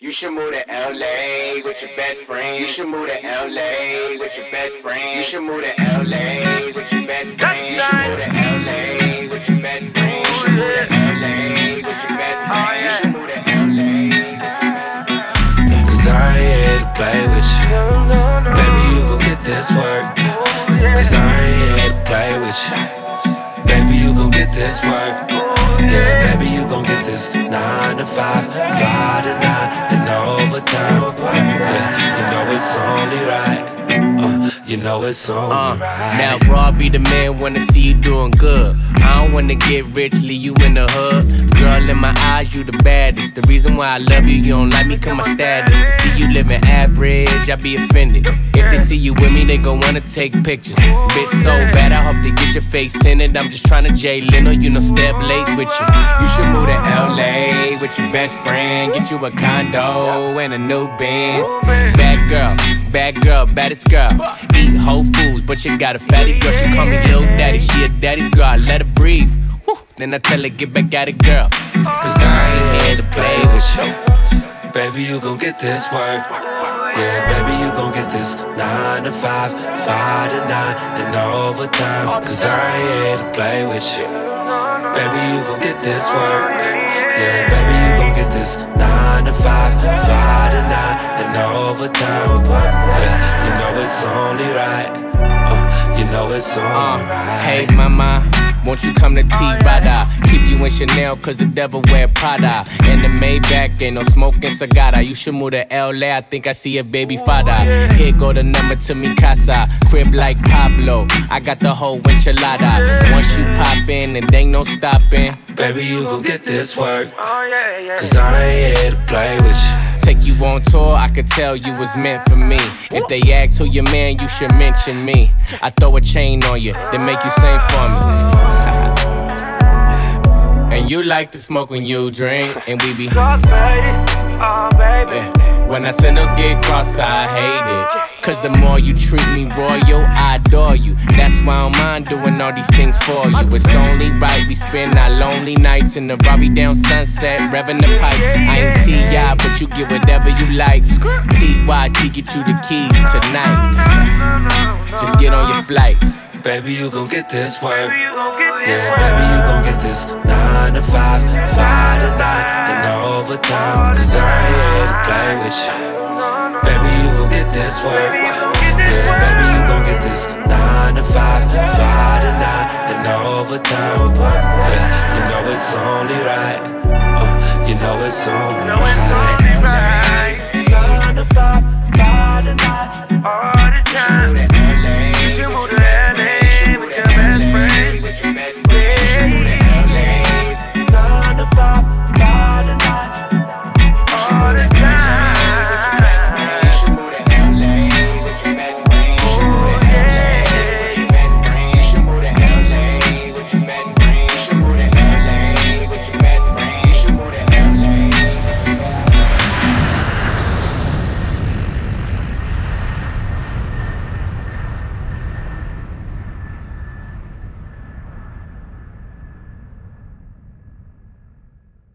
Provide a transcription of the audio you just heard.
You should move to LA with your best friend. You should move to LA with your best friend. You should move to LA with your best friend. You should move to LA with your best friend. You should move to LA with your best friend. You should move to LA. Cause I ain't here to play with you. Baby, you gon' get this work. Cause I ain't here to play with you. Baby, you gon' get this work. Yeah, baby, you gon' get this 9 to 5, 5 to 9, and overtime. Yeah, you know it's only right. You know it's only right. Now raw be the man, wanna see you doing good. I don't wanna get rich, leave you in the hood. Girl, in my eyes, you the baddest. The reason why I love you, you don't like me, cause my status. To see you living average, I be offended. If they see you with me, they gon' wanna take pictures. Bitch, so bad, I hope they get your face in it. I'm just tryna Jay Leno, you know, step late with you. You should move to LA with your best friend. Get you a condo and a new Benz. Bad girl, baddest girl. Eat Whole Foods, but you got a fatty girl. She call me Lil Daddy, she a daddy's girl. I let her breathe. Woo. Then I tell her get back at it, girl. Cause I ain't here to play with you. Baby, you gon' get this work. Yeah, baby, you gon' get this 9 to 5, 5 to 9, and overtime. Cause I ain't here to play with you. Baby, you gon' get this work. Yeah, baby, you gon' get this 9 to 5, 5 to 9, and overtime. Yeah, you know it's only right. You know it's only right. Hey mama, won't you come to T-Rada? Keep you in Chanel cause the devil wear Prada. And the Maybach ain't no smoking cigar. You should move to LA, I think I see a baby father. Here go the number to mi casa. Crib like Pablo, I got the whole enchilada. Once you pop in and ain't no stopping. Baby, you gon' get this work. Cause I ain't here to play with you. Take you on tour, I could tell you was meant for me. If they ask who your man, you should mention me. I throw a chain on you, then make you sing for me. And you like to smoke when you drink, and we be yeah. When I send those get crossed, I hate it. Cause the more you treat me royal, I adore you. That's why I don't mind doing all these things for you. It's only right we spend our lonely nights in the Rari down Sunset, revving the pipes. I ain't T.I., but you get whatever you like. T.Y.G. get you the keys tonight. Just get on your flight. Baby, you gon' get this work. Yeah, baby, you gon' get this 9 to 5, 5 to 9, and overtime. Cause I ain't here to play with you. Baby, you gon' get this work. Yeah, baby, you gon' get this 9 to 5, 5 to 9, and overtime. Yeah, you know it's only right. You know it's only right.